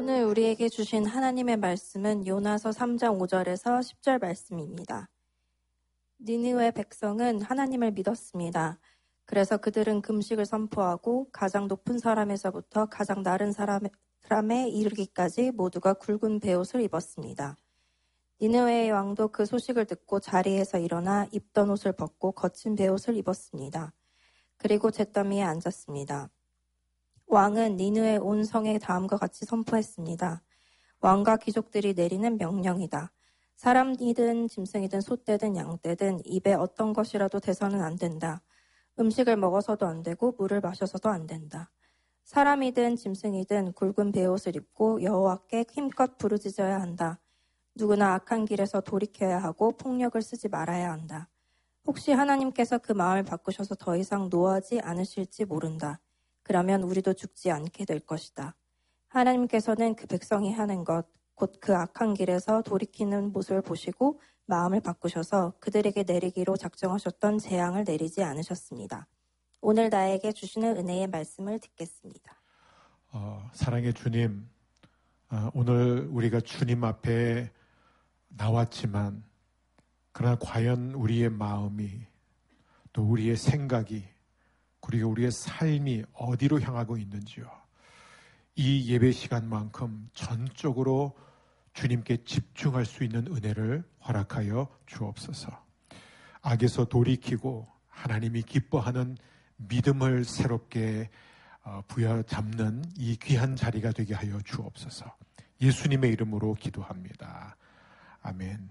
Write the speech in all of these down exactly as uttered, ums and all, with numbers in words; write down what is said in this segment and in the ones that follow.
오늘 우리에게 주신 하나님의 말씀은 요나서 삼 장 오 절에서 십 절 말씀입니다. 니느웨 백성은 하나님을 믿었습니다. 그래서 그들은 금식을 선포하고 가장 높은 사람에서부터 가장 낮은 사람에, 사람에 이르기까지 모두가 굵은 베옷을 입었습니다. 니느웨의 왕도 그 소식을 듣고 자리에서 일어나 입던 옷을 벗고 거친 베옷을 입었습니다. 그리고 잿더미에 앉았습니다. 왕은 니느웨 온 성에 다음과 같이 선포했습니다. 왕과 귀족들이 내리는 명령이다. 사람이든 짐승이든 소떼든 양떼든 입에 어떤 것이라도 대서는 안 된다. 음식을 먹어서도 안 되고 물을 마셔서도 안 된다. 사람이든 짐승이든 굵은 베옷을 입고 여호와께 힘껏 부르짖어야 한다. 누구나 악한 길에서 돌이켜야 하고 폭력을 쓰지 말아야 한다. 혹시 하나님께서 그 마음을 바꾸셔서 더 이상 노하지 않으실지 모른다. 그러면 우리도 죽지 않게 될 것이다. 하나님께서는 그 백성이 하는 것, 곧 그 악한 길에서 돌이키는 모습을 보시고 마음을 바꾸셔서 그들에게 내리기로 작정하셨던 재앙을 내리지 않으셨습니다. 오늘 나에게 주시는 은혜의 말씀을 듣겠습니다. 어, 사랑의 주님, 어, 오늘 우리가 주님 앞에 나왔지만 그러나 과연 우리의 마음이 또 우리의 생각이 그리고 우리의 삶이 어디로 향하고 있는지요. 이 예배 시간만큼 전적으로 주님께 집중할 수 있는 은혜를 허락하여 주옵소서. 악에서 돌이키고 하나님이 기뻐하는 믿음을 새롭게 부여잡는 이 귀한 자리가 되게 하여 주옵소서. 예수님의 이름으로 기도합니다. 아멘.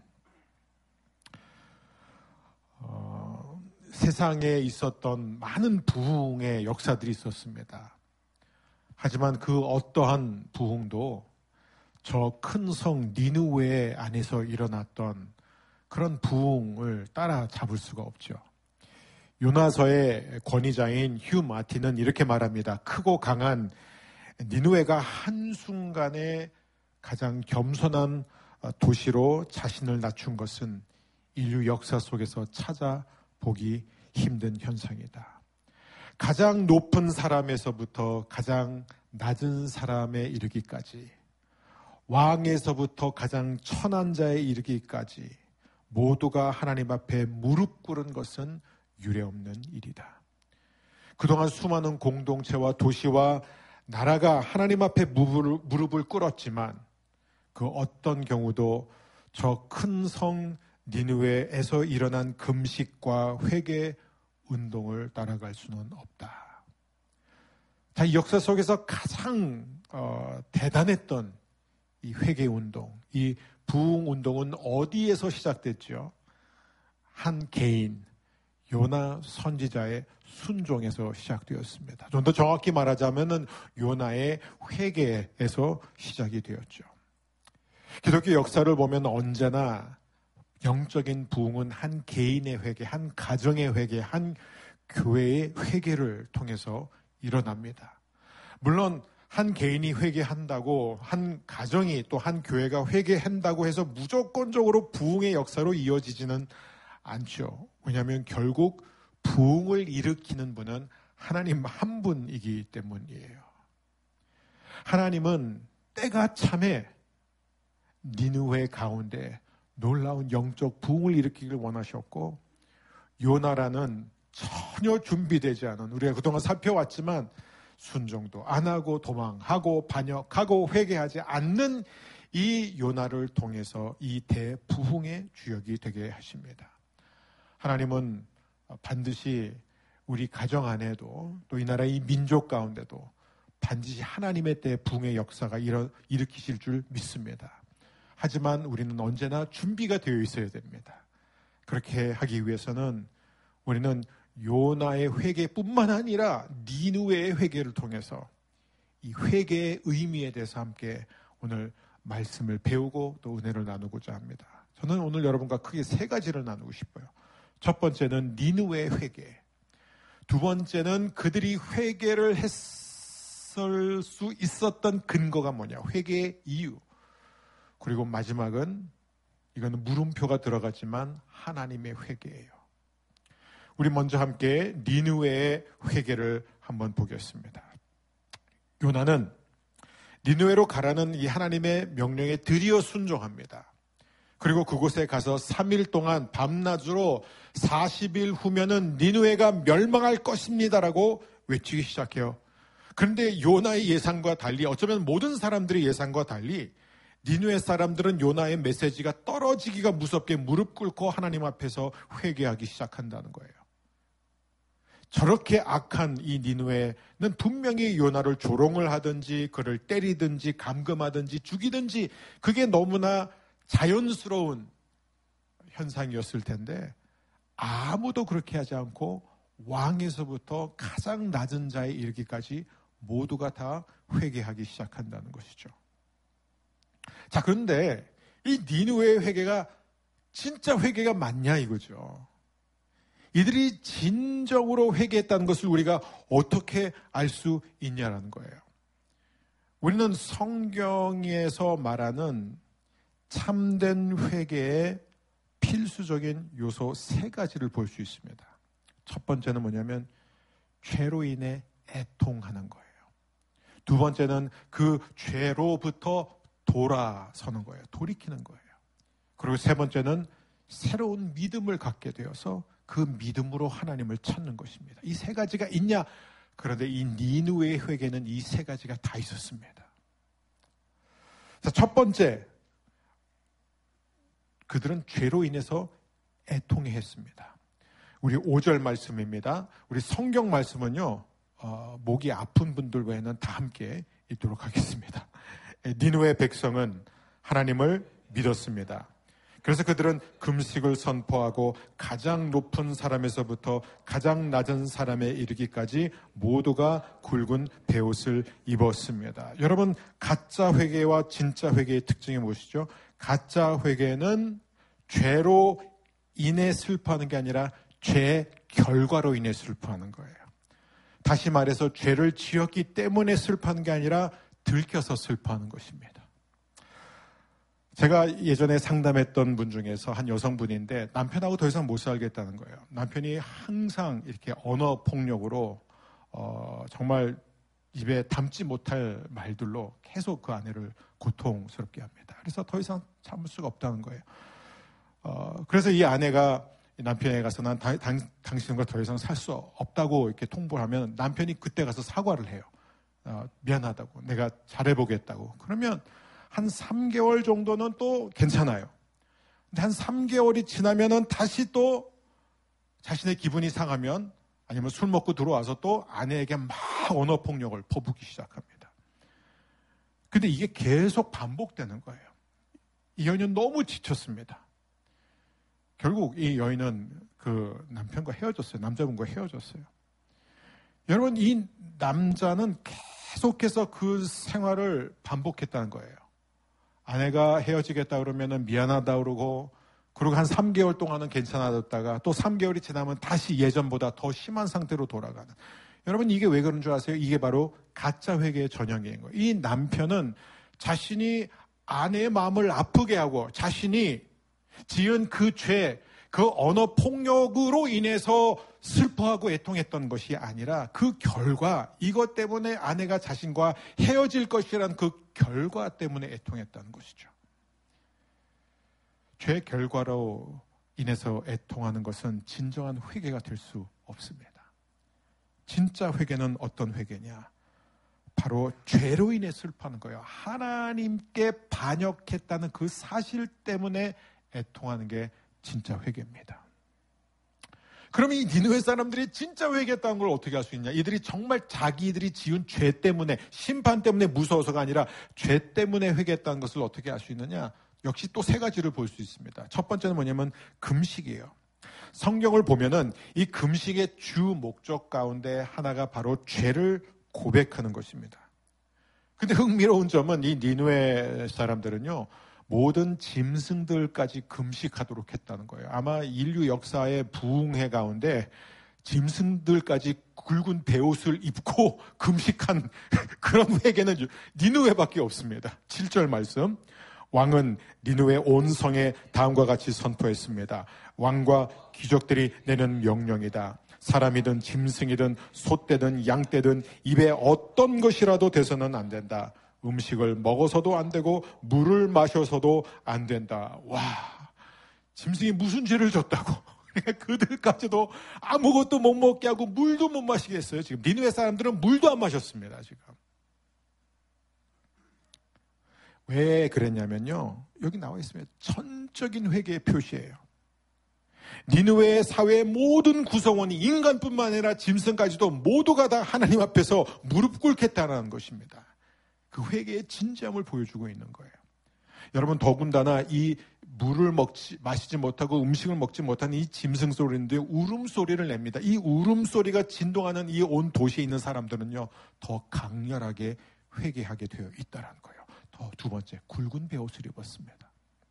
어, 세상에 있었던 많은 부흥의 역사들이 있었습니다. 하지만 그 어떠한 부흥도 저 큰 성 니느웨 안에서 일어났던 그런 부흥을 따라잡을 수가 없죠. 요나서의 권위자인 휴 마틴은 이렇게 말합니다. 크고 강한 니느웨가 한순간에 가장 겸손한 도시로 자신을 낮춘 것은 인류 역사 속에서 찾아보기 힘든 현상이다. 가장 높은 사람에서부터 가장 낮은 사람에 이르기까지, 왕에서부터 가장 천한 자에 이르기까지 모두가 하나님 앞에 무릎 꿇은 것은 유례없는 일이다. 그동안 수많은 공동체와 도시와 나라가 하나님 앞에 무릎을 꿇었지만 그 어떤 경우도 저 큰 성 니느웨에서 일어난 금식과 회개 운동을 따라갈 수는 없다. 자, 이 역사 속에서 가장 어, 대단했던 이 회개 운동, 이 부흥 운동은 어디에서 시작됐죠? 한 개인, 요나 선지자의 순종에서 시작되었습니다. 좀 더 정확히 말하자면은 요나의 회개에서 시작이 되었죠. 기독교 역사를 보면 언제나 영적인 부흥은 한 개인의 회개, 한 가정의 회개, 한 교회의 회개를 통해서 일어납니다. 물론 한 개인이 회개한다고, 한 가정이 또 한 교회가 회개한다고 해서 무조건적으로 부흥의 역사로 이어지지는 않죠. 왜냐하면 결국 부흥을 일으키는 분은 하나님 한 분이기 때문이에요. 하나님은 때가 참에 니느웨 가운데 놀라운 영적 부흥을 일으키길 원하셨고, 요나라는 전혀 준비되지 않은, 우리가 그동안 살펴왔지만 순종도 안 하고 도망하고 반역하고 회개하지 않는 이 요나를 통해서 이 대부흥의 주역이 되게 하십니다. 하나님은 반드시 우리 가정 안에도 또 이 나라의 민족 가운데도 반드시 하나님의 대부흥의 역사가 일어, 일으키실 줄 믿습니다. 하지만 우리는 언제나 준비가 되어 있어야 됩니다. 그렇게 하기 위해서는 우리는 요나의 회개뿐만 아니라 니느웨의 회개를 통해서 이 회개의 의미에 대해서 함께 오늘 말씀을 배우고 또 은혜를 나누고자 합니다. 저는 오늘 여러분과 크게 세 가지를 나누고 싶어요. 첫 번째는 니느웨의 회개, 두 번째는 그들이 회개를 했을 수 있었던 근거가 뭐냐, 회개의 이유, 그리고 마지막은 이거는 물음표가 들어가지만 하나님의 회개예요. 우리 먼저 함께 니느웨의 회개를 한번 보겠습니다. 요나는 니느웨로 가라는 이 하나님의 명령에 드디어 순종합니다. 그리고 그곳에 가서 삼 일 동안 밤낮으로 사십 일 후면은 니느웨가 멸망할 것입니다라고 외치기 시작해요. 그런데 요나의 예상과 달리, 어쩌면 모든 사람들의 예상과 달리 니느웨 사람들은 요나의 메시지가 떨어지기가 무섭게 무릎 꿇고 하나님 앞에서 회개하기 시작한다는 거예요. 저렇게 악한 이 니느웨는 분명히 요나를 조롱을 하든지 그를 때리든지 감금하든지 죽이든지 그게 너무나 자연스러운 현상이었을 텐데 아무도 그렇게 하지 않고 왕에서부터 가장 낮은 자에 이르기까지 모두가 다 회개하기 시작한다는 것이죠. 자, 그런데 이 니느웨의 회개가 진짜 회개가 맞냐 이거죠. 이들이 진정으로 회개했다는 것을 우리가 어떻게 알 수 있냐라는 거예요. 우리는 성경에서 말하는 참된 회개의 필수적인 요소 세 가지를 볼 수 있습니다. 첫 번째는 뭐냐면 죄로 인해 애통하는 거예요. 두 번째는 그 죄로부터 돌아서는 거예요. 돌이키는 거예요. 그리고 세 번째는 새로운 믿음을 갖게 되어서 그 믿음으로 하나님을 찾는 것입니다. 이 세 가지가 있냐? 그런데 이 니느웨의 회개는 이 세 가지가 다 있었습니다. 자, 첫 번째, 그들은 죄로 인해서 애통해했습니다. 우리 오 절 말씀입니다. 우리 성경 말씀은요, 어, 목이 아픈 분들 외에는 다 함께 읽도록 하겠습니다. 니느웨 백성은 하나님을 믿었습니다. 그래서 그들은 금식을 선포하고 가장 높은 사람에서부터 가장 낮은 사람에 이르기까지 모두가 굵은 베옷을 입었습니다. 여러분, 가짜 회개와 진짜 회개의 특징이 무엇이죠? 가짜 회개는 죄로 인해 슬퍼하는 게 아니라 죄의 결과로 인해 슬퍼하는 거예요. 다시 말해서 죄를 지었기 때문에 슬퍼하는 게 아니라 들켜서 슬퍼하는 것입니다. 제가 예전에 상담했던 분 중에서 한 여성분인데 남편하고 더 이상 못 살겠다는 거예요. 남편이 항상 이렇게 언어 폭력으로 어, 정말 입에 담지 못할 말들로 계속 그 아내를 고통스럽게 합니다. 그래서 더 이상 참을 수가 없다는 거예요. 어, 그래서 이 아내가 남편에게 가서 난 다, 당, 당신과 더 이상 살 수 없다고 이렇게 통보를 하면 남편이 그때 가서 사과를 해요. 어, 미안하다고, 내가 잘해보겠다고. 그러면 한 삼 개월 정도는 또 괜찮아요. 근데 한 삼 개월이 지나면은 다시 또 자신의 기분이 상하면 아니면 술 먹고 들어와서 또 아내에게 막 언어 폭력을 퍼붓기 시작합니다. 근데 이게 계속 반복되는 거예요. 이 여인은 너무 지쳤습니다. 결국 이 여인은 그 남편과 헤어졌어요. 남자분과 헤어졌어요. 여러분, 이 남자는 계속해서 그 생활을 반복했다는 거예요. 아내가 헤어지겠다 그러면은 미안하다 그러고, 그리고 한 삼 개월 동안은 괜찮아졌다가 또 삼 개월이 지나면 다시 예전보다 더 심한 상태로 돌아가는. 여러분, 이게 왜 그런 줄 아세요? 이게 바로 가짜 회개의 전형인 거예요. 이 남편은 자신이 아내의 마음을 아프게 하고 자신이 지은 그 죄, 그 언어 폭력으로 인해서 슬퍼하고 애통했던 것이 아니라 그 결과, 이것 때문에 아내가 자신과 헤어질 것이라는 그 결과 때문에 애통했다는 것이죠. 죄 결과로 인해서 애통하는 것은 진정한 회개가 될 수 없습니다. 진짜 회개는 어떤 회개냐? 바로 죄로 인해 슬퍼하는 거예요. 하나님께 반역했다는 그 사실 때문에 애통하는 게 진짜 회개입니다. 그럼 이 니느웨 사람들이 진짜 회개했다는 걸 어떻게 할 수 있냐? 이들이 정말 자기들이 지은 죄 때문에, 심판 때문에 무서워서가 아니라 죄 때문에 회개했다는 것을 어떻게 알 수 있느냐? 역시 또 세 가지를 볼 수 있습니다. 첫 번째는 뭐냐면 금식이에요. 성경을 보면은 이 금식의 주 목적 가운데 하나가 바로 죄를 고백하는 것입니다. 근데 흥미로운 점은 이 니느웨 사람들은요, 모든 짐승들까지 금식하도록 했다는 거예요. 아마 인류 역사의 부흥회 가운데 짐승들까지 굵은 베옷을 입고 금식한 그런 회개는 니느웨밖에 없습니다. 칠 절 말씀. 왕은 니느웨 온 성에 다음과 같이 선포했습니다. 왕과 귀족들이 내는 명령이다. 사람이든 짐승이든 소떼든 양떼든 입에 어떤 것이라도 대서는 안 된다. 음식을 먹어서도 안 되고 물을 마셔서도 안 된다. 와, 짐승이 무슨 죄를 졌다고. 그들까지도 아무것도 못 먹게 하고 물도 못 마시게 했어요. 지금 니느웨 사람들은 물도 안 마셨습니다. 지금. 왜 그랬냐면요. 여기 나와 있습니다. 전적인 회개의 표시예요. 니느웨 사회의 모든 구성원이 인간뿐만 아니라 짐승까지도 모두가 다 하나님 앞에서 무릎 꿇겠다는 것입니다. 그 회개의 진지함을 보여주고 있는 거예요. 여러분, 더군다나 이 물을 먹지 마시지 못하고 음식을 먹지 못하는 이 짐승 소리인데 울음소리를 냅니다. 이 울음소리가 진동하는 이 온 도시에 있는 사람들은요, 더 강렬하게 회개하게 되어 있다는 거예요. 더 두 번째, 굵은 베옷을 입었습니다.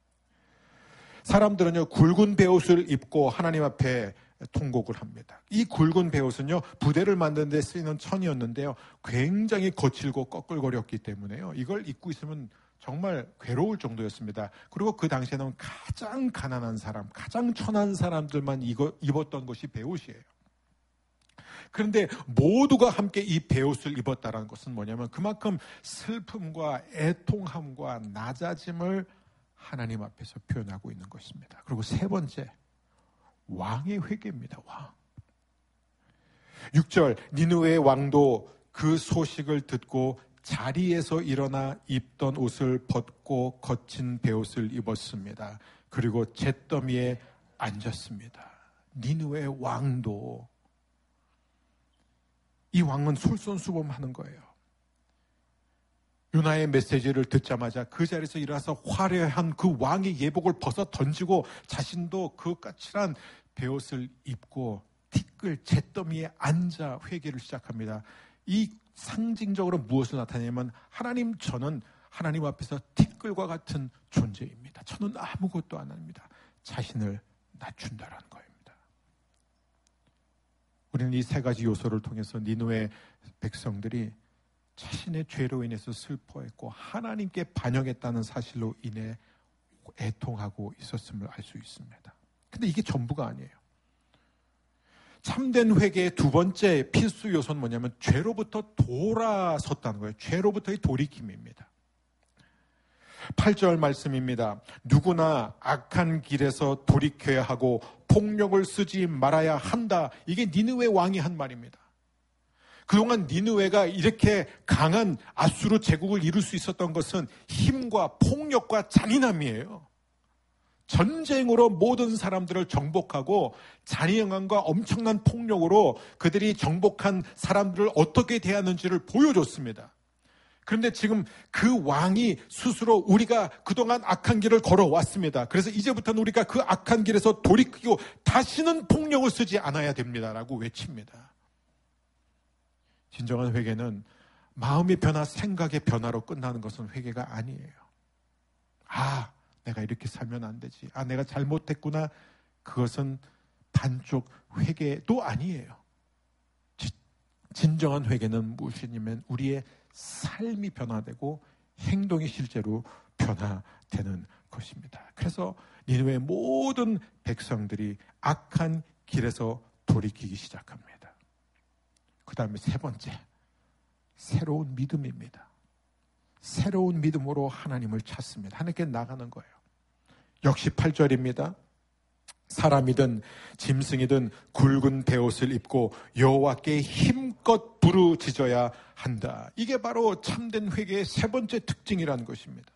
사람들은요, 굵은 베옷을 입고 하나님 앞에 통곡을 합니다. 이 굵은 베옷은요, 부대를 만드는 데 쓰이는 천이었는데요, 굉장히 거칠고 꺼끌거렸기 때문에요, 이걸 입고 있으면 정말 괴로울 정도였습니다. 그리고 그 당시에는 가장 가난한 사람, 가장 천한 사람들만 입었던 것이 베옷이에요. 그런데 모두가 함께 이 베옷을 입었다는 것은 뭐냐면 그만큼 슬픔과 애통함과 낮아짐을 하나님 앞에서 표현하고 있는 것입니다. 그리고 세 번째, 왕의 회개입니다. 왕. 육 절, 니느웨의 왕도 그 소식을 듣고 자리에서 일어나 입던 옷을 벗고 거친 베옷을 입었습니다. 그리고 잿더미에 앉았습니다. 니느웨의 왕도, 이 왕은 솔선수범하는 거예요. 요나의 메시지를 듣자마자 그 자리에서 일어나서 화려한 그 왕의 예복을 벗어 던지고 자신도 그 까칠한 베옷을 입고 티끌 잿더미에 앉아 회개를 시작합니다. 이 상징적으로 무엇을 나타내냐면, 하나님, 저는 하나님 앞에서 티끌과 같은 존재입니다. 저는 아무것도 안 합니다. 자신을 낮춘다라는 거입니다. 우리는 이 세 가지 요소를 통해서 니느웨 백성들이 자신의 죄로 인해서 슬퍼했고 하나님께 반역했다는 사실로 인해 애통하고 있었음을 알 수 있습니다. 근데 이게 전부가 아니에요. 참된 회개의 두 번째 필수 요소는 뭐냐면 죄로부터 돌아섰다는 거예요. 죄로부터의 돌이킴입니다. 팔 절 말씀입니다. 누구나 악한 길에서 돌이켜야 하고 폭력을 쓰지 말아야 한다. 이게 니느웨 왕이 한 말입니다. 그동안 니느웨가 이렇게 강한 아수르 제국을 이룰 수 있었던 것은 힘과 폭력과 잔인함이에요. 전쟁으로 모든 사람들을 정복하고 잔인함과 엄청난 폭력으로 그들이 정복한 사람들을 어떻게 대하는지를 보여줬습니다. 그런데 지금 그 왕이 스스로 우리가 그동안 악한 길을 걸어왔습니다. 그래서 이제부터는 우리가 그 악한 길에서 돌이키고 다시는 폭력을 쓰지 않아야 됩니다라고 외칩니다. 진정한 회개는 마음의 변화, 생각의 변화로 끝나는 것은 회개가 아니에요. 아, 내가 이렇게 살면 안 되지. 아, 내가 잘못했구나. 그것은 반쪽 회개도 아니에요. 지, 진정한 회개는 무엇이냐면 우리의 삶이 변화되고 행동이 실제로 변화되는 것입니다. 그래서 니느웨의 모든 백성들이 악한 길에서 돌이키기 시작합니다. 그 다음에 세 번째, 새로운 믿음입니다. 새로운 믿음으로 하나님을 찾습니다. 하나님께 나가는 거예요. 역시 팔 절입니다. 사람이든 짐승이든 굵은 베옷을 입고 여호와께 힘껏 부르짖어야 한다. 이게 바로 참된 회개의 세 번째 특징이라는 것입니다.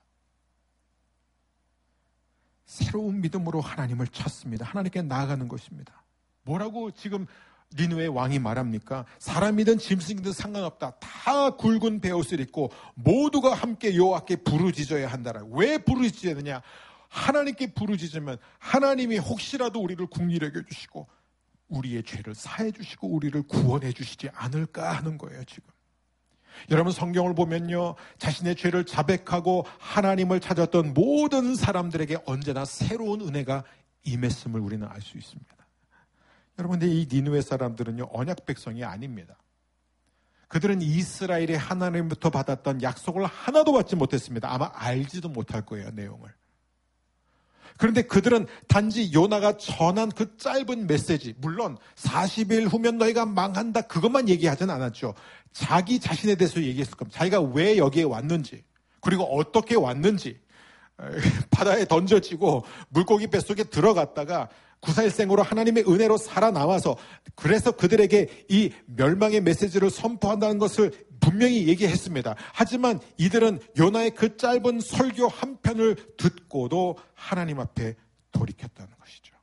새로운 믿음으로 하나님을 찾습니다. 하나님께 나아가는 것입니다. 뭐라고 지금 니느웨 왕이 말합니까? 사람이든 짐승이든 상관없다. 다 굵은 베옷을 입고 모두가 함께 여호와께 부르짖어야 한다라고. 왜 부르짖어야 되냐? 하나님께 부르짖으면 하나님이 혹시라도 우리를 긍휼히 여겨주시고 우리의 죄를 사해 주시고 우리를 구원해 주시지 않을까 하는 거예요. 지금 여러분, 성경을 보면요, 자신의 죄를 자백하고 하나님을 찾았던 모든 사람들에게 언제나 새로운 은혜가 임했음을 우리는 알 수 있습니다. 여러분, 근데 이 니느웨 사람들은요, 언약 백성이 아닙니다. 그들은 이스라엘의 하나님부터 받았던 약속을 하나도 받지 못했습니다. 아마 알지도 못할 거예요, 내용을. 그런데 그들은 단지 요나가 전한 그 짧은 메시지, 물론 사십 일 후면 너희가 망한다, 그것만 얘기하진 않았죠. 자기 자신에 대해서 얘기했을 겁니다. 자기가 왜 여기에 왔는지, 그리고 어떻게 왔는지, 바다에 던져지고 물고기 뱃속에 들어갔다가 구사일생으로 하나님의 은혜로 살아남아서, 그래서 그들에게 이 멸망의 메시지를 선포한다는 것을 분명히 얘기했습니다. 하지만 이들은 요나의 그 짧은 설교 한 편을 듣고도 하나님 앞에 돌이켰다는 것이죠.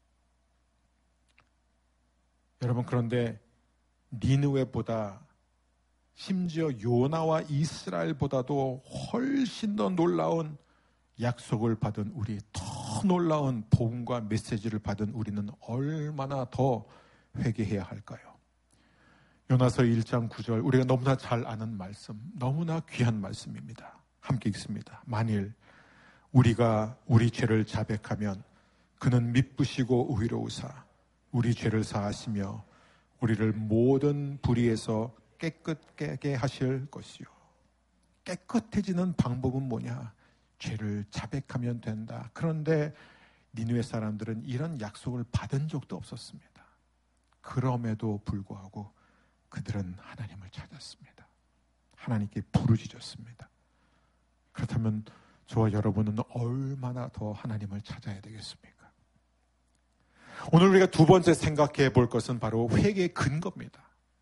여러분, 그런데 니느웨보다, 심지어 요나와 이스라엘보다도 훨씬 더 놀라운 약속을 받은 우리, 더 놀라운 복음과 메시지를 받은 우리는 얼마나 더 회개해야 할까요? 요나서 일 장 구 절, 우리가 너무나 잘 아는 말씀, 너무나 귀한 말씀입니다. 함께 읽습니다. 만일 우리가 우리 죄를 자백하면 그는 미쁘시고 의로우사 우리 죄를 사하시며 우리를 모든 불의에서 깨끗게 하실 것이요. 깨끗해지는 방법은 뭐냐? 죄를 자백하면 된다. 그런데 니느웨 사람들은 이런 약속을 받은 적도 없었습니다. 그럼에도 불구하고 그들은 하나님을 찾았습니다. 하나님께 부르짖었습니다. 그렇다면 저와 여러분은 얼마나 더 하나님을 찾아야 되겠습니까? 오늘 우리가 두 번째 생각해 볼 것은 바로 회개의 근거입니다.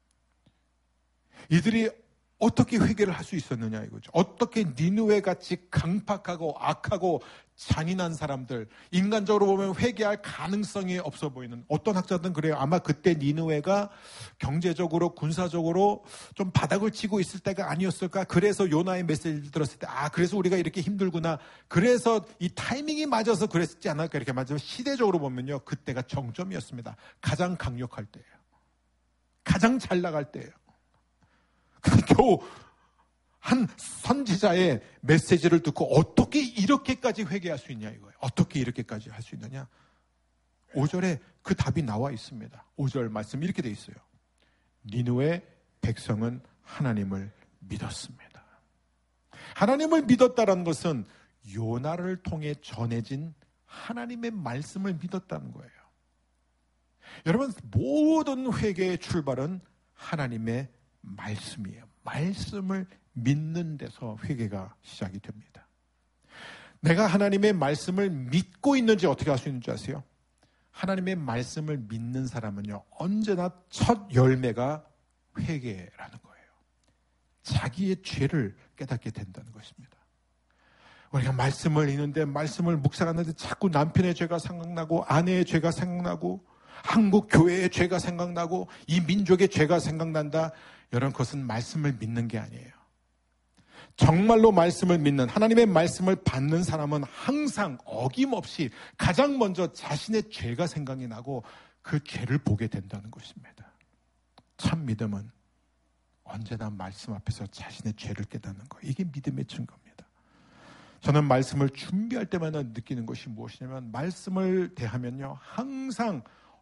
이들이 어떻게 회개를 할 수 있었느냐 이거죠. 어떻게 니느웨같이 강팍하고 악하고 잔인한 사람들, 인간적으로 보면 회개할 가능성이 없어 보이는, 어떤 학자들은 그래요. 아마 그때 니느웨가 경제적으로 군사적으로 좀 바닥을 치고 있을 때가 아니었을까. 그래서 요나의 메시지를 들었을 때, 아 그래서 우리가 이렇게 힘들구나, 그래서 이 타이밍이 맞아서 그랬지 않을까, 이렇게 맞으면 시대적으로 보면요, 그때가 정점이었습니다. 가장 강력할 때예요. 가장 잘 나갈 때예요. 겨우 한 선지자의 메시지를 듣고 어떻게 이렇게까지 회개할 수 있냐 이거예요. 어떻게 이렇게까지 할 수 있느냐? 오 절에 그 답이 나와 있습니다. 오 절 말씀 이렇게 돼 있어요. 니느웨 백성은 하나님을 믿었습니다. 하나님을 믿었다는 것은 요나를 통해 전해진 하나님의 말씀을 믿었다는 거예요. 여러분, 모든 회개의 출발은 하나님의 말씀이에요. 말씀을 믿는 데서 회개가 시작이 됩니다. 내가 하나님의 말씀을 믿고 있는지 어떻게 알 수 있는지 아세요? 하나님의 말씀을 믿는 사람은요, 언제나 첫 열매가 회개라는 거예요. 자기의 죄를 깨닫게 된다는 것입니다. 우리가 말씀을 읽는데, 말씀을 묵상하는데 자꾸 남편의 죄가 생각나고, 아내의 죄가 생각나고, 한국 교회의 죄가 생각나고, 이 민족의 죄가 생각난다. 여러분, 그것은 말씀을 믿는 게 아니에요. 정말로 말씀을 믿는, 하나님의 말씀을 받는 사람은 항상 어김없이 가장 먼저 자신의 죄가 생각이 나고 그 죄를 보게 된다는 것입니다. 참 믿음은 언제나 말씀 앞에서 자신의 죄를 깨닫는 거예요. 이게 믿음의 증거입니다. 저는 말씀을 준비할 때마다 느끼는 것이 무엇이냐면, 말씀을 대하면요, 항상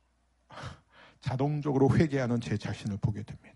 자동적으로 회개하는 제 자신을 보게 됩니다.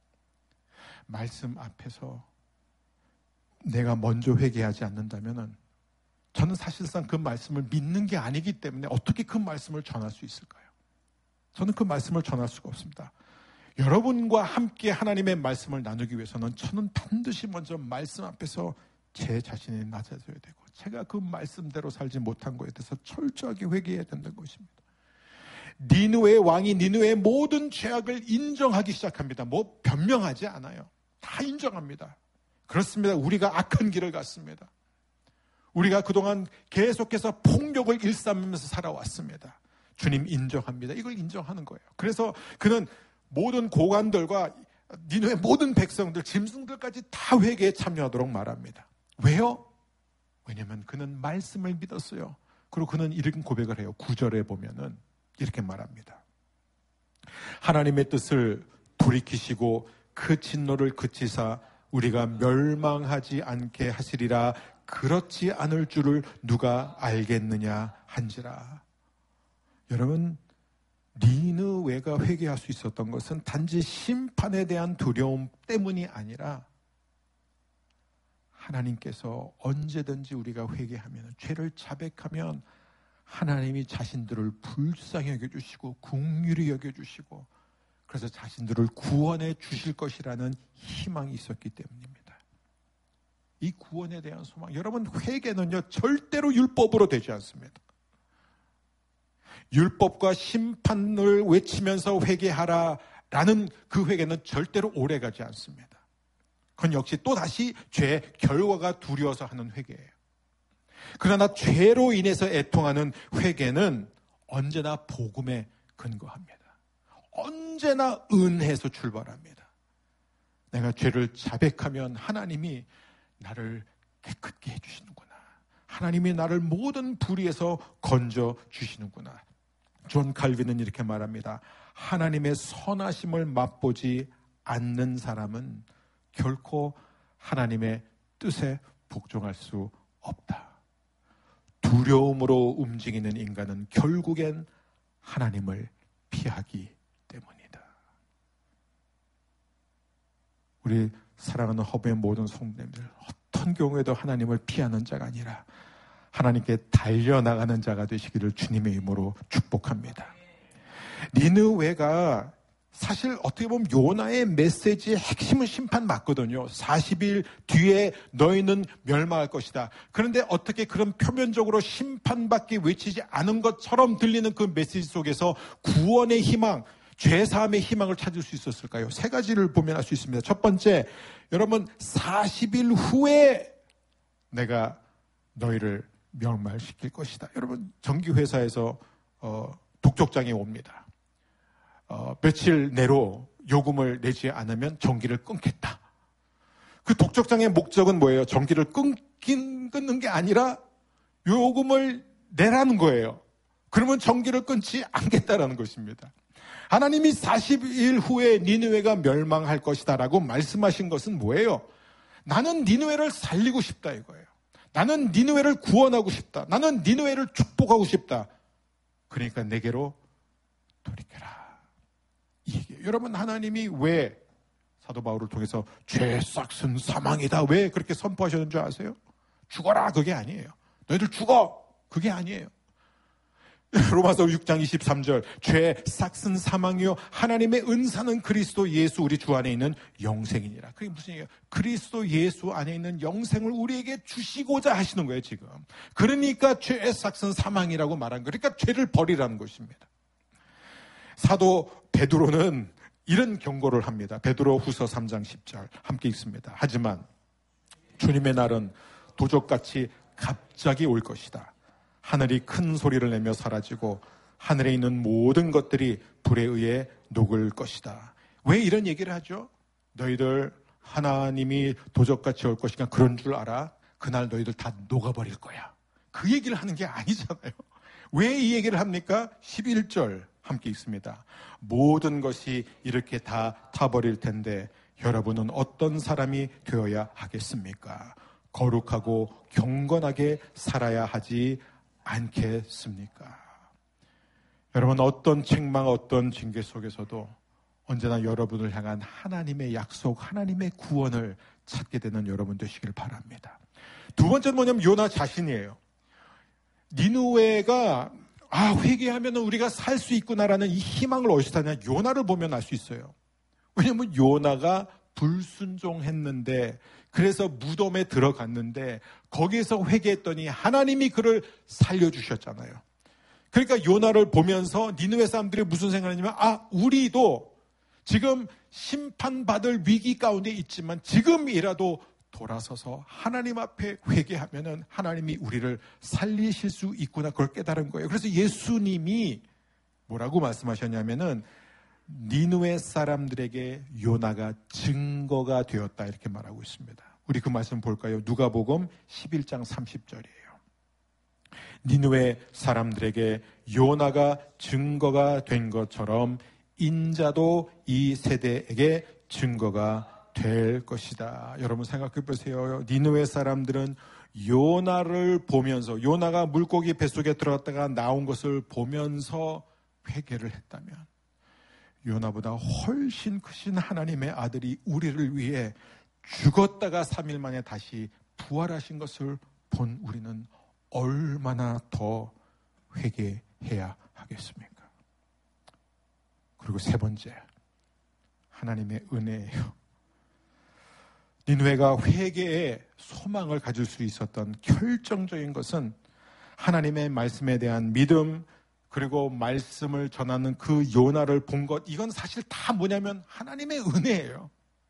말씀 앞에서 내가 먼저 회개하지 않는다면 저는 사실상 그 말씀을 믿는 게 아니기 때문에 어떻게 그 말씀을 전할 수 있을까요? 저는 그 말씀을 전할 수가 없습니다. 여러분과 함께 하나님의 말씀을 나누기 위해서는 저는 반드시 먼저 말씀 앞에서 제 자신이 낮아져야 되고, 제가 그 말씀대로 살지 못한 것에 대해서 철저하게 회개해야 된다는 것입니다. 니느웨의 왕이 니느웨의 모든 죄악을 인정하기 시작합니다. 뭐 변명하지 않아요. 다 인정합니다. 그렇습니다. 우리가 악한 길을 갔습니다. 우리가 그동안 계속해서 폭력을 일삼으면서 살아왔습니다. 주님 인정합니다. 이걸 인정하는 거예요. 그래서 그는 모든 고관들과 니느웨의 모든 백성들, 짐승들까지 다 회개에 참여하도록 말합니다. 왜요? 왜냐하면 그는 말씀을 믿었어요. 그리고 그는 이런 고백을 해요. 구 절에 보면은 이렇게 말합니다. 하나님의 뜻을 돌이키시고 그 진노를 그치사 우리가 멸망하지 않게 하시리라. 그렇지 않을 줄을 누가 알겠느냐 한지라. 여러분, 니느웨가 회개할 수 있었던 것은 단지 심판에 대한 두려움 때문이 아니라, 하나님께서 언제든지 우리가 회개하면, 죄를 자백하면 하나님이 자신들을 불쌍히 여겨주시고 긍휼히 여겨주시고 그래서 자신들을 구원해 주실 것이라는 희망이 있었기 때문입니다. 이 구원에 대한 소망, 여러분 회개는요 절대로 율법으로 되지 않습니다. 율법과 심판을 외치면서 회개하라라는 그 회개는 절대로 오래가지 않습니다. 그건 역시 또다시 죄의 결과가 두려워서 하는 회개예요. 그러나 죄로 인해서 애통하는 회개는 언제나 복음에 근거합니다. 언제나 은혜에서 출발합니다. 내가 죄를 자백하면 하나님이 나를 깨끗게 해주시는구나. 하나님이 나를 모든 불의에서 건져주시는구나. 존 칼빈은 이렇게 말합니다. 하나님의 선하심을 맛보지 않는 사람은 결코 하나님의 뜻에 복종할 수 없다. 두려움으로 움직이는 인간은 결국엔 하나님을 피하기 때문이다. 우리 사랑하는 허브의 모든 성도님들, 어떤 경우에도 하나님을 피하는 자가 아니라 하나님께 달려나가는 자가 되시기를 주님의 이름으로 축복합니다. 니느웨가 사실 어떻게 보면 요나의 메시지의 핵심은 심판 맞거든요. 사십 일 뒤에 너희는 멸망할 것이다. 그런데 어떻게 그런 표면적으로 심판밖에 외치지 않은 것처럼 들리는 그 메시지 속에서 구원의 희망, 죄사함의 희망을 찾을 수 있었을까요? 세 가지를 보면 알 수 있습니다. 첫 번째, 여러분 사십 일 후에 내가 너희를 멸망시킬 것이다. 여러분 전기회사에서 어, 독촉장이 옵니다. 어, 며칠 내로 요금을 내지 않으면 전기를 끊겠다. 그 독촉장의 목적은 뭐예요? 전기를 끊긴, 끊는 게 아니라 요금을 내라는 거예요. 그러면 전기를 끊지 않겠다라는 것입니다. 하나님이 사십 일 후에 니느웨가 멸망할 것이다 라고 말씀하신 것은 뭐예요? 나는 니느웨를 살리고 싶다 이거예요. 나는 니느웨를 구원하고 싶다. 나는 니느웨를 축복하고 싶다. 그러니까 내게로 돌이켜라. 이게 여러분 하나님이 왜 사도 바울을 통해서 죄 싹슨 사망이다 왜 그렇게 선포하셨는 줄 아세요? 죽어라 그게 아니에요. 너희들 죽어 그게 아니에요. 로마서 육 장 이십삼 절 죄 싹슨 사망이요 하나님의 은사는 그리스도 예수 우리 주 안에 있는 영생이니라. 그게 무슨 얘기예요? 그리스도 예수 안에 있는 영생을 우리에게 주시고자 하시는 거예요 지금. 그러니까 죄 싹슨 사망이라고 말한 거예요. 그러니까 죄를 버리라는 것입니다. 사도 베드로는 이런 경고를 합니다. 베드로 후서 삼 장 십 절 함께 읽습니다. 하지만 주님의 날은 도적같이 갑자기 올 것이다. 하늘이 큰 소리를 내며 사라지고 하늘에 있는 모든 것들이 불에 의해 녹을 것이다. 왜 이런 얘기를 하죠? 너희들 하나님이 도적같이 올 것이니까 그런 줄 알아? 그날 너희들 다 녹아버릴 거야. 그 얘기를 하는 게 아니잖아요. 왜 이 얘기를 합니까? 십일 절 함께 읽습니다. 모든 것이 이렇게 다 타버릴 텐데 여러분은 어떤 사람이 되어야 하겠습니까? 거룩하고 경건하게 살아야 하지 않겠습니까? 여러분 어떤 책망 어떤 징계 속에서도 언제나 여러분을 향한 하나님의 약속 하나님의 구원을 찾게 되는 여러분 되시길 바랍니다. 두 번째는 뭐냐면 요나 자신이에요. 니느웨가 아 회개하면 우리가 살 수 있구나라는 이 희망을 어디서 타냐? 요나를 보면 알 수 있어요. 왜냐하면 요나가 불순종했는데 그래서 무덤에 들어갔는데 거기에서 회개했더니 하나님이 그를 살려주셨잖아요. 그러니까 요나를 보면서 니느웨 사람들이 무슨 생각하냐면 아 우리도 지금 심판받을 위기 가운데 있지만 지금이라도 돌아서서 하나님 앞에 회개하면은 하나님이 우리를 살리실 수 있구나 그걸 깨달은 거예요. 그래서 예수님이 뭐라고 말씀하셨냐면은 니느웨 사람들에게 요나가 증거가 되었다 이렇게 말하고 있습니다. 우리 그 말씀 볼까요? 누가복음 십일 장 삼십 절이에요. 니느웨 사람들에게 요나가 증거가 된 것처럼 인자도 이 세대에게 증거가 될 것이다. 여러분 생각해 보세요. 니느웨 사람들은 요나를 보면서 요나가 물고기 뱃속에 들어갔다가 나온 것을 보면서 회개를 했다면 요나보다 훨씬 크신 하나님의 아들이 우리를 위해 죽었다가 삼 일 만에 다시 부활하신 것을 본 우리는 얼마나 더 회개해야 하겠습니까? 그리고 세 번째, 하나님의 은혜예요. 니느웨가 회개의 소망을 가질 수 있었던 결정적인 것은 하나님의 말씀에 대한 믿음, 그리고 말씀을 전하는 그 요나를 본 것, 이건 사실 다 뭐냐면 하나님의 은혜예요.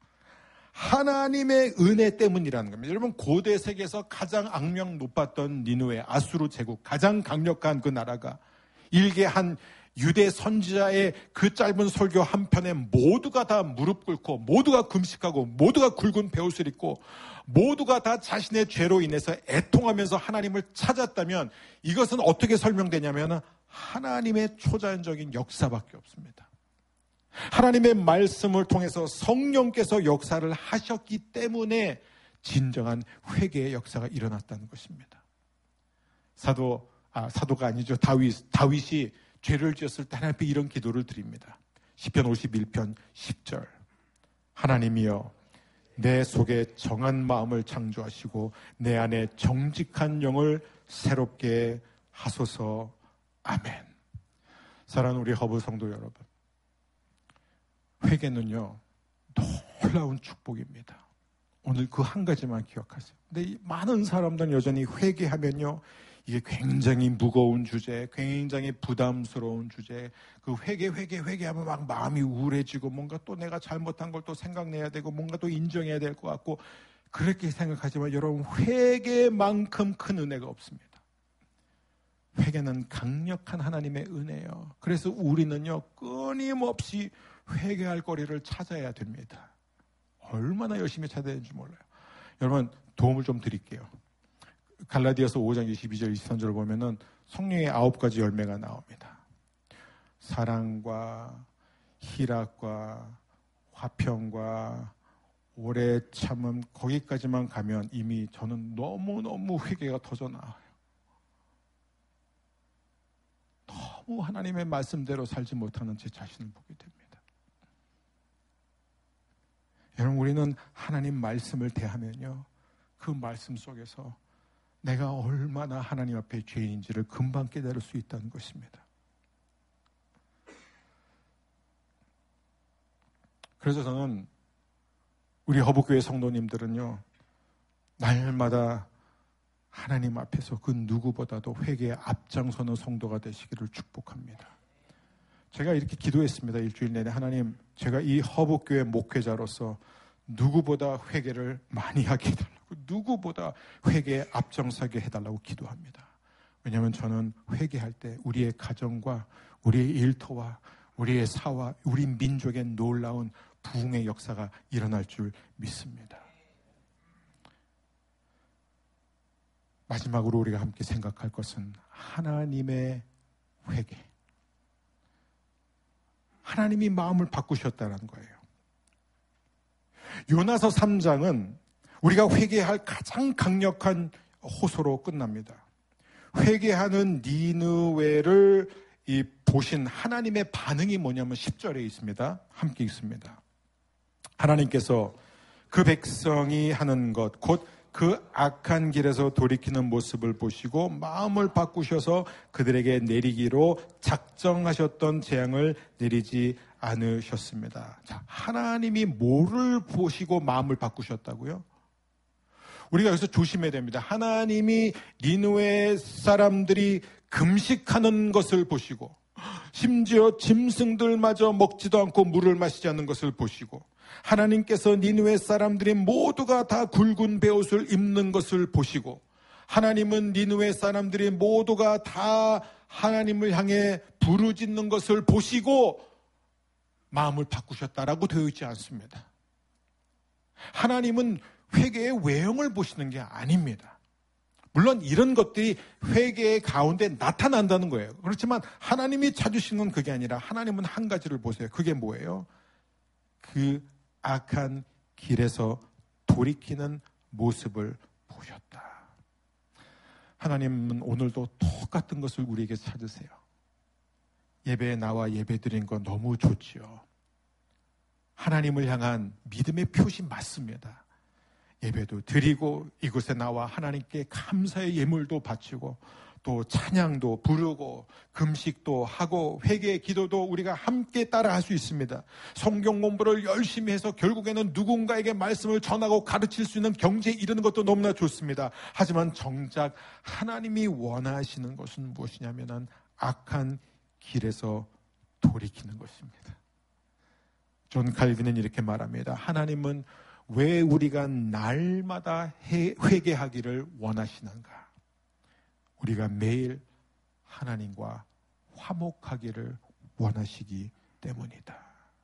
하나님의 은혜 때문이라는 겁니다. 여러분, 고대 세계에서 가장 악명 높았던 니느웨, 아수르 제국, 가장 강력한 그 나라가 일개 한 유대 선지자의 그 짧은 설교 한 편에 모두가 다 무릎 꿇고, 모두가 금식하고, 모두가 굵은 베옷을 입고, 모두가 다 자신의 죄로 인해서 애통하면서 하나님을 찾았다면, 이것은 어떻게 설명되냐면 하나님의 초자연적인 역사밖에 없습니다. 하나님의 말씀을 통해서 성령께서 역사를 하셨기 때문에 진정한 회개의 역사가 일어났다는 것입니다. 사도, 아, 사도가 아니죠. 다윗, 다윗이 죄를 지었을 때 하나님 앞에 이런 기도를 드립니다. 시편 오십일 편 십 절. 하나님이여, 내 속에 정한 마음을 창조하시고 내 안에 정직한 영을 새롭게 하소서. 아멘. 사랑하는 우리 허브 성도 여러분, 회개는요 놀라운 축복입니다. 오늘 그 한 가지만 기억하세요. 근데 많은 사람들은 여전히 회개하면요, 이게 굉장히 무거운 주제, 굉장히 부담스러운 주제, 그 회개, 회개, 회개하면 막 마음이 우울해지고 뭔가 또 내가 잘못한 걸 또 생각내야 되고 뭔가 또 인정해야 될 것 같고 그렇게 생각하지만 여러분, 회개만큼 큰 은혜가 없습니다. 회개는 강력한 하나님의 은혜예요. 그래서 우리는요 끊임없이 회개할 거리를 찾아야 됩니다. 얼마나 열심히 찾아야 되는지 몰라요. 여러분, 도움을 좀 드릴게요. 갈라디아서 오 장 이십이 절 이십삼 절을 보면은 성령의 아홉 가지 열매가 나옵니다. 사랑과 희락과 화평과 오래 참음, 거기까지만 가면 이미 저는 너무너무 회개가 터져 나와요. 너무 하나님의 말씀대로 살지 못하는 제 자신을 보게 됩니다. 여러분, 우리는 하나님 말씀을 대하면요, 그 말씀 속에서 내가 얼마나 하나님 앞에 죄인인지를 금방 깨달을 수 있다는 것입니다. 그래서 저는 우리 허브교회 성도님들은요, 날마다 하나님 앞에서 그 누구보다도 회개에 앞장서는 성도가 되시기를 축복합니다. 제가 이렇게 기도했습니다. 일주일 내내. 하나님, 제가 이 허브교회 목회자로서 누구보다 회개를 많이 하게 해달라고, 누구보다 회개에 앞장서게 해달라고 기도합니다. 왜냐하면 저는 회개할 때 우리의 가정과 우리의 일터와 우리의 사와 우리 민족의 놀라운 부흥의 역사가 일어날 줄 믿습니다. 마지막으로 우리가 함께 생각할 것은 하나님의 회개. 하나님이 마음을 바꾸셨다는 거예요. 요나서 삼 장은 우리가 회개할 가장 강력한 호소로 끝납니다. 회개하는 니느웨를 이 보신 하나님의 반응이 뭐냐면 십 절에 있습니다. 함께 읽습니다. 하나님께서 그 백성이 하는 것, 곧 그 악한 길에서 돌이키는 모습을 보시고 마음을 바꾸셔서 그들에게 내리기로 작정하셨던 재앙을 내리지 않으셨습니다. 자, 하나님이 뭐를 보시고 마음을 바꾸셨다고요? 우리가 여기서 조심해야 됩니다. 하나님이 니느웨 사람들이 금식하는 것을 보시고, 심지어 짐승들마저 먹지도 않고 물을 마시지 않는 것을 보시고, 하나님께서 니느웨 사람들이 모두가 다 굵은 베옷을 입는 것을 보시고, 하나님은 니느웨 사람들이 모두가 다 하나님을 향해 부르짖는 것을 보시고 마음을 바꾸셨다라고 되어 있지 않습니다. 하나님은 회개의 외형을 보시는 게 아닙니다. 물론 이런 것들이 회개의 가운데 나타난다는 거예요. 그렇지만 하나님이 찾으시는 그게 아니라 하나님은 한 가지를 보세요. 그게 뭐예요? 그 악한 길에서 돌이키는 모습을 보셨다. 하나님은 오늘도 똑같은 것을 우리에게 찾으세요. 예배에 나와 예배 드린 건 너무 좋지요. 하나님을 향한 믿음의 표시 맞습니다. 예배도 드리고 이곳에 나와 하나님께 감사의 예물도 바치고 또 찬양도 부르고 금식도 하고 회개 기도도 우리가 함께 따라 할 수 있습니다. 성경 공부를 열심히 해서 결국에는 누군가에게 말씀을 전하고 가르칠 수 있는 경지에 이르는 것도 너무나 좋습니다. 하지만 정작 하나님이 원하시는 것은 무엇이냐면 악한 길에서 돌이키는 것입니다. 존 칼빈은 이렇게 말합니다. 하나님은 왜 우리가 날마다 회개하기를 원하시는가? 우리가 매일 하나님과 화목하기를 원하시기 때문이다.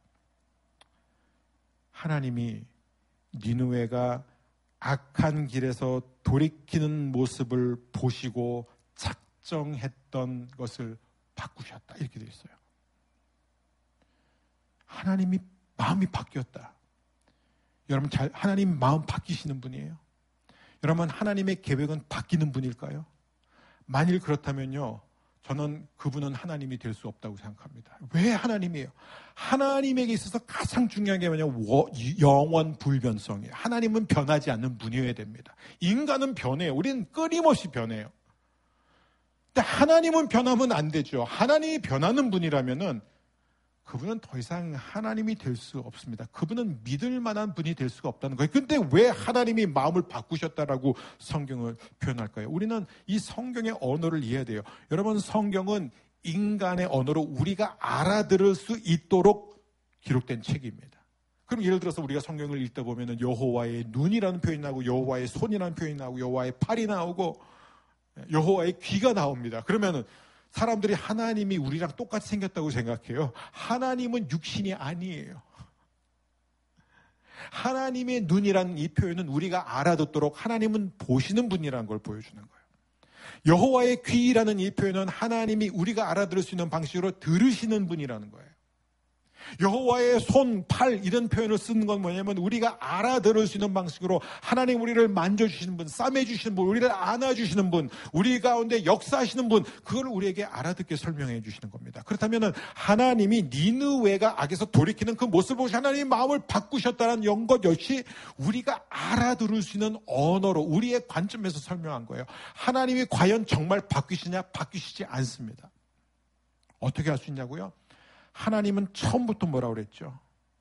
하나님이 니느웨가 악한 길에서 돌이키는 모습을 보시고 작정했던 것을 바꾸셨다. 이렇게 되어 있어요. 하나님이 마음이 바뀌었다. 여러분, 잘 하나님 마음 바뀌시는 분이에요? 여러분, 하나님의 계획은 바뀌는 분일까요? 만일 그렇다면요, 저는 그분은 하나님이 될 수 없다고 생각합니다. 왜 하나님이에요? 하나님에게 있어서 가장 중요한 게 뭐냐? 영원 불변성이에요. 하나님은 변하지 않는 분이어야 됩니다. 인간은 변해요. 우리는 끊임없이 변해요. 근데 하나님은 변하면 안 되죠. 하나님이 변하는 분이라면은 그분은 더 이상 하나님이 될 수 없습니다. 그분은 믿을 만한 분이 될 수가 없다는 거예요. 근데 왜 하나님이 마음을 바꾸셨다라고 성경을 표현할까요? 우리는 이 성경의 언어를 이해해야 돼요. 여러분, 성경은 인간의 언어로 우리가 알아들을 수 있도록 기록된 책입니다. 그럼 예를 들어서 우리가 성경을 읽다 보면 여호와의 눈이라는 표현이 나오고 여호와의 손이라는 표현이 나오고 여호와의 팔이 나오고 여호와의 귀가 나옵니다. 그러면은 사람들이 하나님이 우리랑 똑같이 생겼다고 생각해요. 하나님은 육신이 아니에요. 하나님의 눈이라는 이 표현은 우리가 알아듣도록 하나님은 보시는 분이라는 걸 보여주는 거예요. 여호와의 귀라는 이 표현은 하나님이 우리가 알아들을 수 있는 방식으로 들으시는 분이라는 거예요. 여호와의 손, 팔 이런 표현을 쓰는 건 뭐냐면 우리가 알아들을 수 있는 방식으로 하나님 우리를 만져주시는 분, 싸매주시는 분, 우리를 안아주시는 분, 우리 가운데 역사하시는 분, 그걸 우리에게 알아듣게 설명해 주시는 겁니다. 그렇다면 하나님이 니느웨가 악에서 돌이키는 그 모습을 보시 하나님이 마음을 바꾸셨다는 것 역시 우리가 알아들을 수 있는 언어로 우리의 관점에서 설명한 거예요. 하나님이 과연 정말 바뀌시냐? 바뀌시지 않습니다. 어떻게 할 수 있냐고요? 하나님은 처음부터 뭐라고 그랬죠?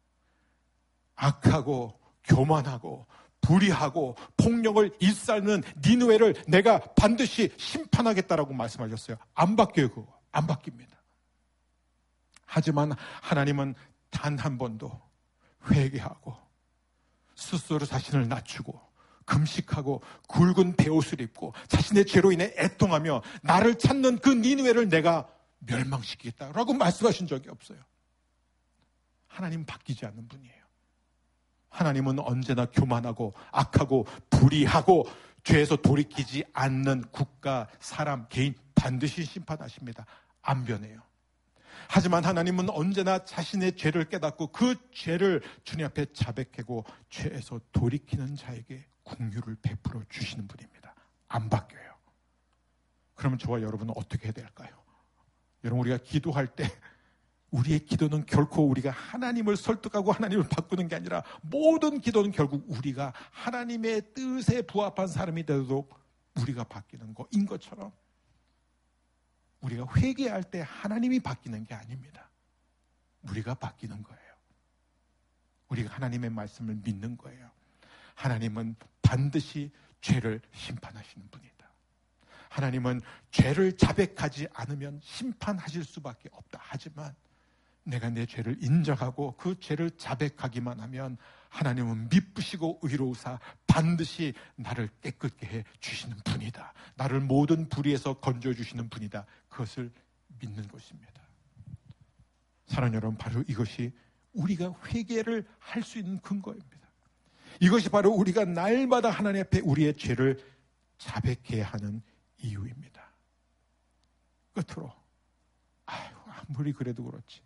악하고 교만하고 불의하고 폭력을 일삼는 니느웨를 내가 반드시 심판하겠다라고 말씀하셨어요. 안 바뀌어요. 그거 안 바뀝니다. 하지만 하나님은 단 한 번도 회개하고 스스로 자신을 낮추고 금식하고 굵은 베옷을 입고 자신의 죄로 인해 애통하며 나를 찾는 그 니느웨를 내가 멸망시키겠다라고 말씀하신 적이 없어요. 하나님은 바뀌지 않는 분이에요. 하나님은 언제나 교만하고 악하고 불의하고 죄에서 돌이키지 않는 국가, 사람, 개인 반드시 심판하십니다. 안 변해요. 하지만 하나님은 언제나 자신의 죄를 깨닫고 그 죄를 주님 앞에 자백하고 죄에서 돌이키는 자에게 긍휼을 베풀어 주시는 분입니다. 안 바뀌어요. 그러면 저와 여러분은 어떻게 해야 될까요? 여러분, 우리가 기도할 때 우리의 기도는 결코 우리가 하나님을 설득하고 하나님을 바꾸는 게 아니라 모든 기도는 결국 우리가 하나님의 뜻에 부합한 사람이 되도록 우리가 바뀌는 거인 것처럼 우리가 회개할 때 하나님이 바뀌는 게 아닙니다. 우리가 바뀌는 거예요. 우리가 하나님의 말씀을 믿는 거예요. 하나님은 반드시 죄를 심판하시는 분이다. 하나님은 죄를 자백하지 않으면 심판하실 수밖에 없다. 하지만 내가 내 죄를 인정하고 그 죄를 자백하기만 하면 하나님은 미쁘시고 의로우사 반드시 나를 깨끗게 해 주시는 분이다. 나를 모든 불의에서 건져주시는 분이다. 그것을 믿는 것입니다. 사랑하는 여러분, 바로 이것이 우리가 회개를 할 수 있는 근거입니다. 이것이 바로 우리가 날마다 하나님 앞에 우리의 죄를 자백해야 하는 이유입니다. 끝으로 아유, 아무리 그래도 그렇지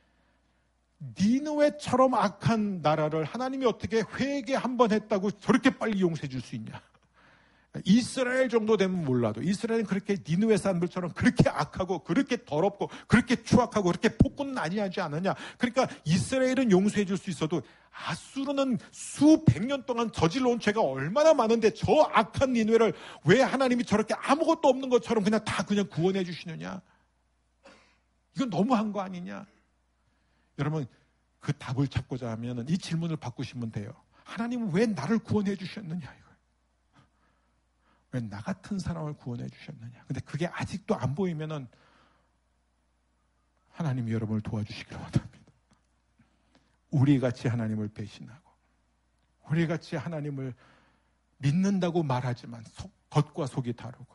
니느웨처럼 악한 나라를 하나님이 어떻게 회개 한 번 했다고 저렇게 빨리 용서해 줄 수 있냐? 이스라엘 정도 되면 몰라도 이스라엘은 그렇게 니느웨 사람들처럼 그렇게 악하고 그렇게 더럽고 그렇게 추악하고 그렇게 폭군은 아니하지 않느냐. 그러니까 이스라엘은 용서해 줄 수 있어도 아수르는 수백 년 동안 저질러 온 죄가 얼마나 많은데 저 악한 니느웨를 왜 하나님이 저렇게 아무것도 없는 것처럼 그냥 다 그냥 구원해 주시느냐. 이건 너무한 거 아니냐. 여러분 그 답을 찾고자 하면 이 질문을 바꾸시면 돼요. 하나님은 왜 나를 구원해 주셨느냐 이거. 왜 나 같은 사람을 구원해 주셨느냐. 근데 그게 아직도 안 보이면은 하나님이 여러분을 도와주시기를 원합니다. 우리같이 하나님을 배신하고 우리같이 하나님을 믿는다고 말하지만 속, 겉과 속이 다르고.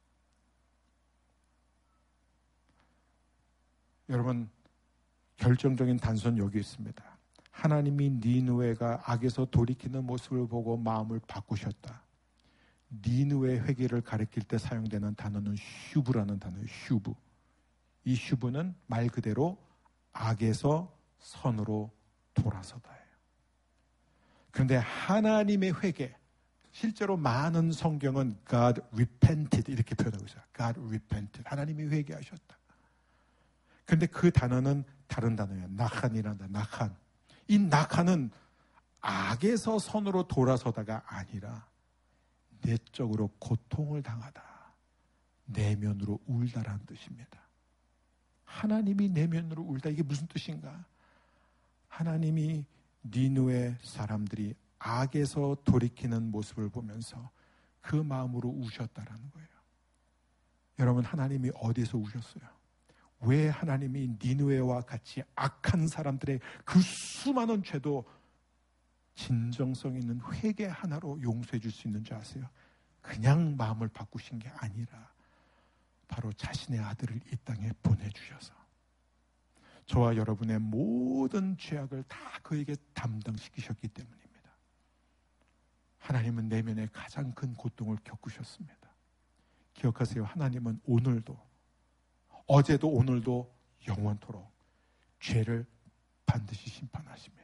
여러분 결정적인 단서는 여기 있습니다. 하나님이 니느웨가 악에서 돌이키는 모습을 보고 마음을 바꾸셨다. 니느웨 회개를 가리킬 때 사용되는 단어는 슈브라는 단어예요. 슈브. 이 슈브는 말 그대로 악에서 선으로 돌아서다예요. 그런데 하나님의 회개, 실제로 많은 성경은 God repented 이렇게 표현하고 있어요. God repented. 하나님이 회개하셨다. 그런데 그 단어는 다른 단어예요. 나한이라는 단어. 나한. 이 나한은 악에서 선으로 돌아서다가 아니라 내적으로 고통을 당하다. 내면으로 울다라는 뜻입니다. 하나님이 내면으로 울다. 이게 무슨 뜻인가? 하나님이 니느웨 사람들이 악에서 돌이키는 모습을 보면서 그 마음으로 우셨다라는 거예요. 여러분 하나님이 어디서 우셨어요? 왜 하나님이 니느웨와 같이 악한 사람들의 그 수많은 죄도 진정성 있는 회개 하나로 용서해 줄 수 있는지 아세요? 그냥 마음을 바꾸신 게 아니라 바로 자신의 아들을 이 땅에 보내주셔서 저와 여러분의 모든 죄악을 다 그에게 담당시키셨기 때문입니다. 하나님은 내면에 가장 큰 고통을 겪으셨습니다. 기억하세요. 하나님은 오늘도 어제도 오늘도 영원토록 죄를 반드시 심판하십니다.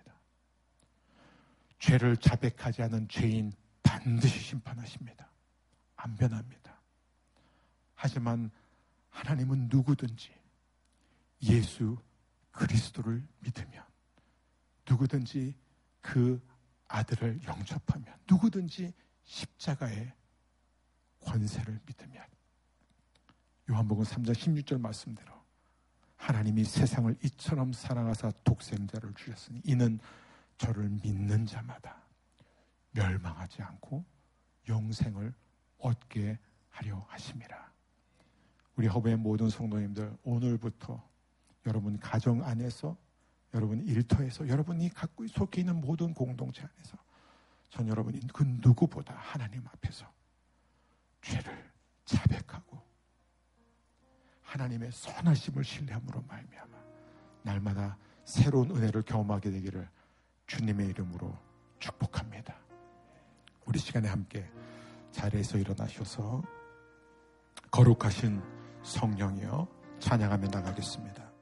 죄를 자백하지 않은 죄인 반드시 심판하십니다. 안 변합니다. 하지만 하나님은 누구든지 예수 그리스도를 믿으면, 누구든지 그 아들을 영접하면, 누구든지 십자가의 권세를 믿으면, 요한복음 삼 장 십육 절 말씀대로 하나님이 세상을 이처럼 사랑하사 독생자를 주셨으니 이는 저를 믿는 자마다 멸망하지 않고 영생을 얻게 하려 하심이라. 우리 허브의 모든 성도님들, 오늘부터 여러분 가정 안에서, 여러분 일터에서, 여러분이 갖고 속해 있는 모든 공동체 안에서 전 여러분이 그 누구보다 하나님 앞에서 죄를 자백하고 하나님의 선하심을 신뢰함으로 말미암아 날마다 새로운 은혜를 경험하게 되기를 주님의 이름으로 축복합니다. 우리 시간에 함께 자리에서 일어나셔서 거룩하신 성령이여 찬양하며 나가겠습니다.